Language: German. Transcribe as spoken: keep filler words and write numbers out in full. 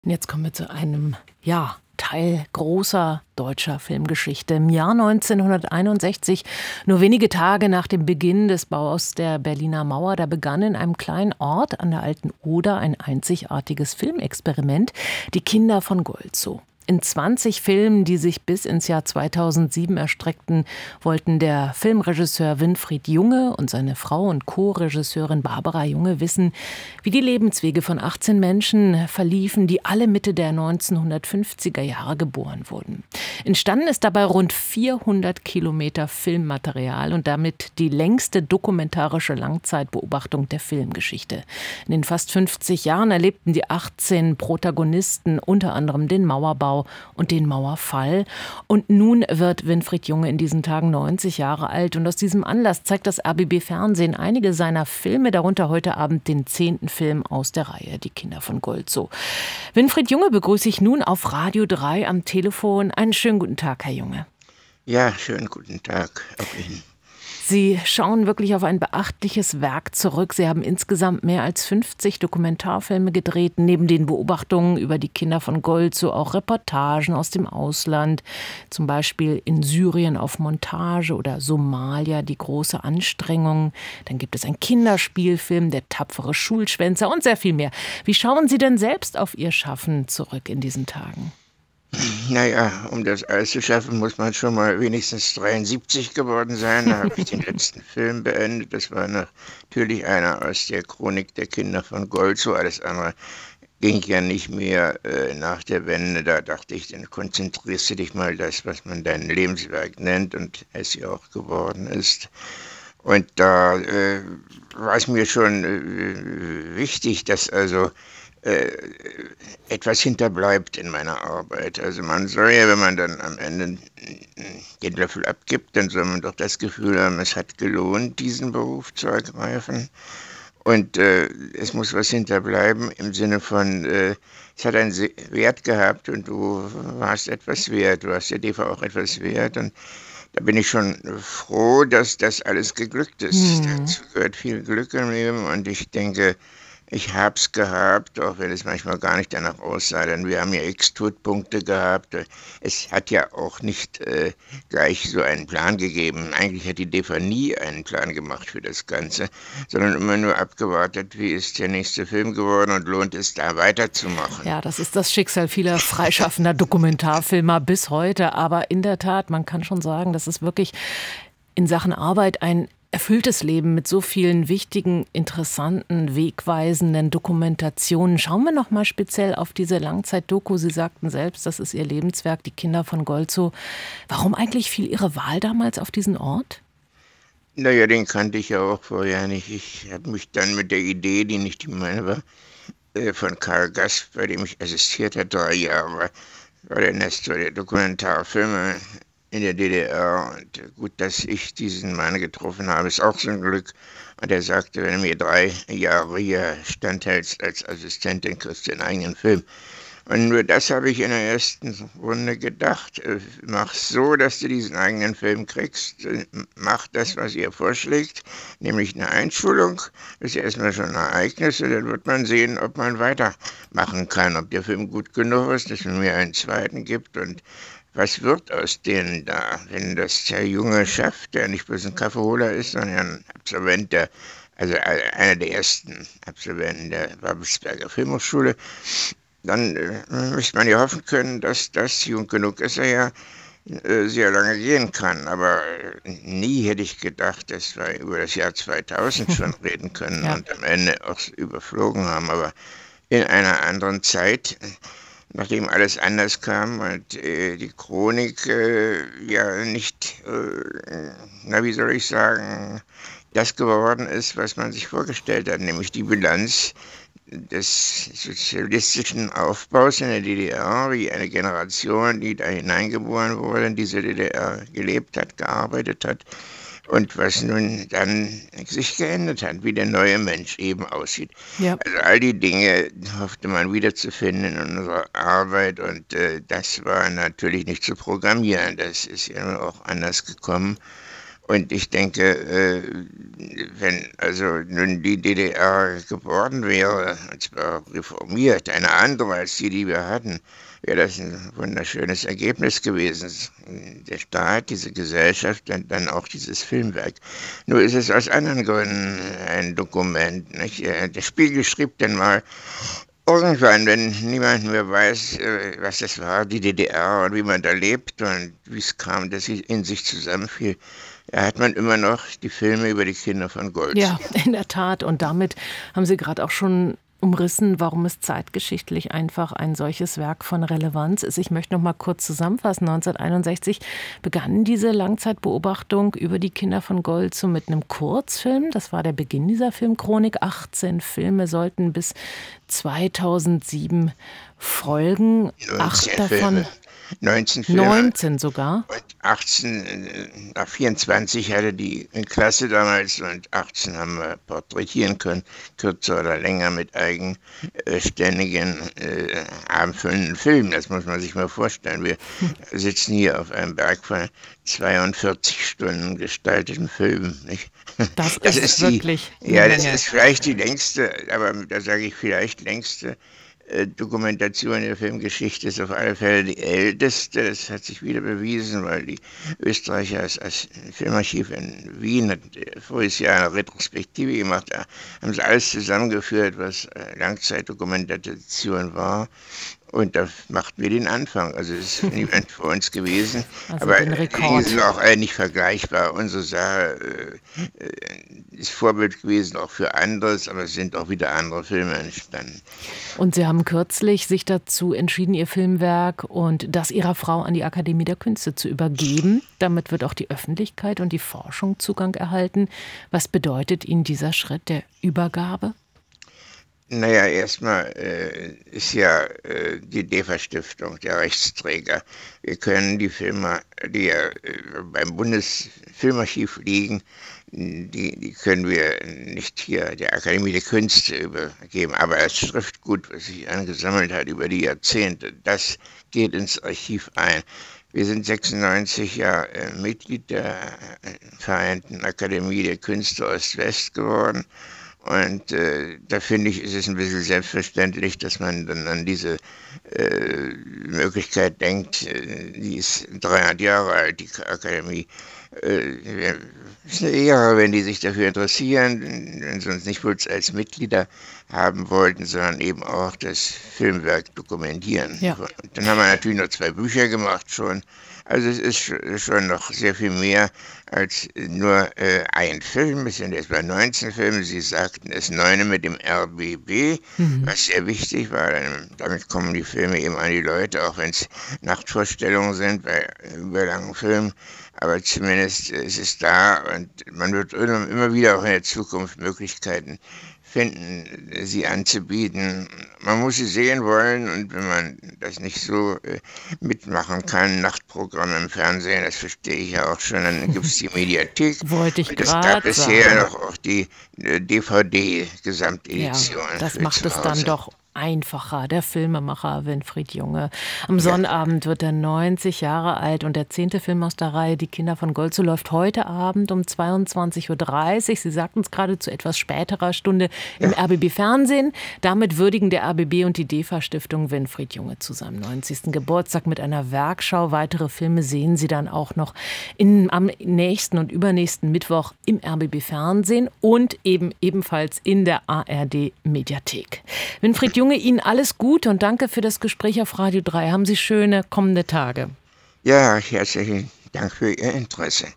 Und jetzt kommen wir zu einem, ja, Teil großer deutscher Filmgeschichte. Im Jahr neunzehnhunderteinundsechzig, nur wenige Tage nach dem Beginn des Baus der Berliner Mauer, da begann in einem kleinen Ort an der Alten Oder ein einzigartiges Filmexperiment, die Kinder von Goltzow. In zwanzig Filmen, die sich bis ins Jahr zweitausendsieben erstreckten, wollten der Filmregisseur Winfried Junge und seine Frau und Co-Regisseurin Barbara Junge wissen, wie die Lebenswege von achtzehn Menschen verliefen, die alle Mitte der neunzehnhundertfünfziger Jahre geboren wurden. Entstanden ist dabei rund vierhundert Kilometer Filmmaterial und damit die längste dokumentarische Langzeitbeobachtung der Filmgeschichte. In den fast fünfzig Jahren erlebten die achtzehn Protagonisten unter anderem den Mauerbau und den Mauerfall. Und nun wird Winfried Junge in diesen Tagen neunzig Jahre alt. Und aus diesem Anlass zeigt das R B B Fernsehen einige seiner Filme, darunter heute Abend den zehnten Film aus der Reihe Die Kinder von Goltzow. Winfried Junge begrüße ich nun auf Radio drei am Telefon. Einen schönen guten Tag, Herr Junge. Ja, schönen guten Tag auch Ihnen. Sie schauen wirklich auf ein beachtliches Werk zurück. Sie haben insgesamt mehr als fünfzig Dokumentarfilme gedreht, neben den Beobachtungen über die Kinder von Goltzow auch Reportagen aus dem Ausland, zum Beispiel in Syrien auf Montage oder Somalia, die große Anstrengung. Dann gibt es einen Kinderspielfilm, Der tapfere Schulschwänzer und sehr viel mehr. Wie schauen Sie denn selbst auf Ihr Schaffen zurück in diesen Tagen? Naja, um das alles zu schaffen, muss man schon mal wenigstens dreiundsiebzig geworden sein. Da habe ich den letzten Film beendet. Das war natürlich einer aus der Chronik der Kinder von Goltzow. Alles andere ging ja nicht mehr äh, nach der Wende. Da dachte ich, dann konzentrierst du dich mal das, was man dein Lebenswerk nennt und es ja auch geworden ist. Und da äh, war es mir schon äh, wichtig, dass also äh, etwas hinterbleibt in meiner Arbeit. Also man soll ja, wenn man dann am Ende den Löffel abgibt, dann soll man doch das Gefühl haben, es hat gelohnt, diesen Beruf zu ergreifen. Und äh, es muss was hinterbleiben im Sinne von, äh, es hat einen Wert gehabt und du warst etwas wert, du hast der D V auch etwas wert. Und da bin ich schon froh, dass das alles geglückt ist. Hm. Dazu gehört viel Glück im Leben und ich denke, ich hab's gehabt, auch wenn es manchmal gar nicht danach aussah, denn wir haben ja X-Todpunkte gehabt. Es hat ja auch nicht äh, gleich so einen Plan gegeben. Eigentlich hat die D E F A nie einen Plan gemacht für das Ganze, sondern immer nur abgewartet, wie ist der nächste Film geworden und lohnt es da weiterzumachen. Ja, das ist das Schicksal vieler freischaffender Dokumentarfilmer bis heute. Aber in der Tat, man kann schon sagen, das ist wirklich in Sachen Arbeit ein erfülltes Leben mit so vielen wichtigen, interessanten, wegweisenden Dokumentationen. Schauen wir noch mal speziell auf diese Langzeit-Doku. Sie sagten selbst, das ist Ihr Lebenswerk, Die Kinder von Goltzow. Warum eigentlich fiel Ihre Wahl damals auf diesen Ort? Naja, den kannte ich ja auch vorher nicht. Ich habe mich dann mit der Idee, die nicht die meine war, äh, von Karl Gass, bei dem ich assistiert habe, drei Jahre war, war der Nestor der Dokumentarfilme in der D D R. Und gut, dass ich diesen Mann getroffen habe, ist auch so ein Glück. Und er sagte, wenn du mir drei Jahre hier standhältst als Assistentin, kriegst du einen eigenen Film. Und nur das habe ich in der ersten Runde gedacht. Mach so, dass du diesen eigenen Film kriegst. Mach das, was ihr vorschlägt, nämlich eine Einschulung. Das ist ja erstmal schon ein Ereignis. Und dann wird man sehen, ob man weitermachen kann, ob der Film gut genug ist, dass man mir einen zweiten gibt. Und was wird aus denen da, wenn das der Junge schafft, der nicht bloß ein Kaffeeholer ist, sondern ein Absolvent der, also einer der ersten Absolventen der Babelsberger Filmhochschule, dann äh, müsste man ja hoffen können, dass das, jung genug ist er ja, äh, sehr lange gehen kann. Aber äh, nie hätte ich gedacht, dass wir über das Jahr zweitausend schon reden können Ja. und am Ende auch überflogen haben. Aber in einer anderen Zeit, nachdem alles anders kam und äh, die Chronik äh, ja nicht, äh, na wie soll ich sagen, das geworden ist, was man sich vorgestellt hat, nämlich die Bilanz des sozialistischen Aufbaus in der D D R, wie eine Generation, die da hineingeboren wurde, in diese D D R gelebt hat, gearbeitet hat und was nun dann sich geändert hat, wie der neue Mensch eben aussieht. Ja. Also all die Dinge hoffte man wiederzufinden in unserer Arbeit und äh, das war natürlich nicht zu programmieren, das ist ja auch anders gekommen. Und ich denke, äh, wenn also nun die D D R geworden wäre, und zwar reformiert, eine andere als die, die wir hatten, wäre das ein wunderschönes Ergebnis gewesen. Der Staat, diese Gesellschaft und dann auch dieses Filmwerk. Nur ist es aus anderen Gründen ein Dokument. Nicht? Der Spiegel schrieb dann mal, irgendwann, wenn niemand mehr weiß, was das war, die D D R und wie man da lebt und wie es kam, dass sie in sich zusammenfiel, da hat man immer noch die Filme über die Kinder von Goltz. Ja, in der Tat. Und damit haben Sie gerade auch schon umrissen, warum es zeitgeschichtlich einfach ein solches Werk von Relevanz ist. Ich möchte noch mal kurz zusammenfassen. neunzehnhunderteinundsechzig begann diese Langzeitbeobachtung über die Kinder von Goltz mit einem Kurzfilm. Das war der Beginn dieser Filmchronik. achtzehn Filme sollten bis zweitausendsieben folgen. Acht davon... Filme. neunzehn Filme. neunzehn sogar. Und achtzehn, nach vierundzwanzig hatte die Klasse damals und achtzehn haben wir porträtieren können, kürzer oder länger mit eigenständigen, äh, abendfüllenden Filmen. Das muss man sich mal vorstellen. Wir hm. sitzen hier auf einem Berg von zweiundvierzig Stunden gestalteten Filmen. Nicht? Das, das ist, ist wirklich die, Ja, das ist vielleicht die längste, aber da sage ich vielleicht längste Dokumentation der Filmgeschichte, ist auf alle Fälle die älteste. Das hat sich wieder bewiesen, weil die Österreicher als, als Filmarchiv in Wien hat voriges Jahr eine Retrospektive gemacht. Da haben sie alles zusammengeführt, was Langzeitdokumentation war. Und da machten wir den Anfang. Also es ist niemand vor uns gewesen. Also aber die sind auch alle nicht vergleichbar. Unsere Sache äh, ist Vorbild gewesen, auch für anderes, aber es sind auch wieder andere Filme entstanden. Und Sie haben kürzlich sich dazu entschieden, Ihr Filmwerk und das Ihrer Frau an die Akademie der Künste zu übergeben. Damit wird auch die Öffentlichkeit und die Forschung Zugang erhalten. Was bedeutet Ihnen dieser Schritt der Übergabe? Naja, erstmal äh, ist ja äh, die DEFA-Stiftung der Rechtsträger. Wir können die Filme, die ja äh, beim Bundesfilmarchiv liegen, die, die können wir nicht hier der Akademie der Künste übergeben. Aber das Schriftgut, was sich angesammelt hat über die Jahrzehnte, das geht ins Archiv ein. Wir sind sechsundneunzig ja äh, Mitglied der Vereinten Akademie der Künste Ost-West geworden. Und äh, da finde ich, ist es ein bisschen selbstverständlich, dass man dann an diese äh, Möglichkeit denkt. Äh, die ist dreihundert Jahre alt, die Akademie. Äh, es ist eine Ehre, wenn die sich dafür interessieren, wenn sie uns nicht bloß als Mitglieder haben wollten, sondern eben auch das Filmwerk dokumentieren. Ja. Und dann haben wir natürlich noch zwei Bücher gemacht schon. Also es ist schon noch sehr viel mehr als nur äh, ein Film. Es sind etwa neunzehn Filme. Sie sagten es neune mit dem R B B, mhm. was sehr wichtig war. Damit kommen die Filme eben an die Leute, auch wenn es Nachtvorstellungen sind bei überlangen Filmen. Aber zumindest ist es da und man wird immer wieder auch in der Zukunft Möglichkeiten finden, sie anzubieten. Man muss sie sehen wollen und wenn man das nicht so äh, mitmachen kann, Nachtprogramme im Fernsehen, das verstehe ich ja auch schon, dann gibt es die Mediathek. Wollte ich gerade sagen. Es gab bisher sagen. noch auch die äh, D V D-Gesamtedition. Ja, das macht es dann doch einfacher. Der Filmemacher Winfried Junge. Am Sonnabend wird er neunzig Jahre alt und der zehnte Film aus der Reihe Die Kinder von Goltz läuft heute Abend um zweiundzwanzig Uhr dreißig. Sie sagten es gerade, zu etwas späterer Stunde im ja. R B B-Fernsehen. Damit würdigen der R B B und die DEFA-Stiftung Winfried Junge zu seinem neunzigsten Geburtstag mit einer Werkschau. Weitere Filme sehen Sie dann auch noch in, am nächsten und übernächsten Mittwoch im R B B-Fernsehen und eben ebenfalls in der A R D-Mediathek. Winfried Junge, Ihnen alles Gute und danke für das Gespräch auf Radio drei. Haben Sie schöne kommende Tage. Ja, herzlichen Dank für Ihr Interesse.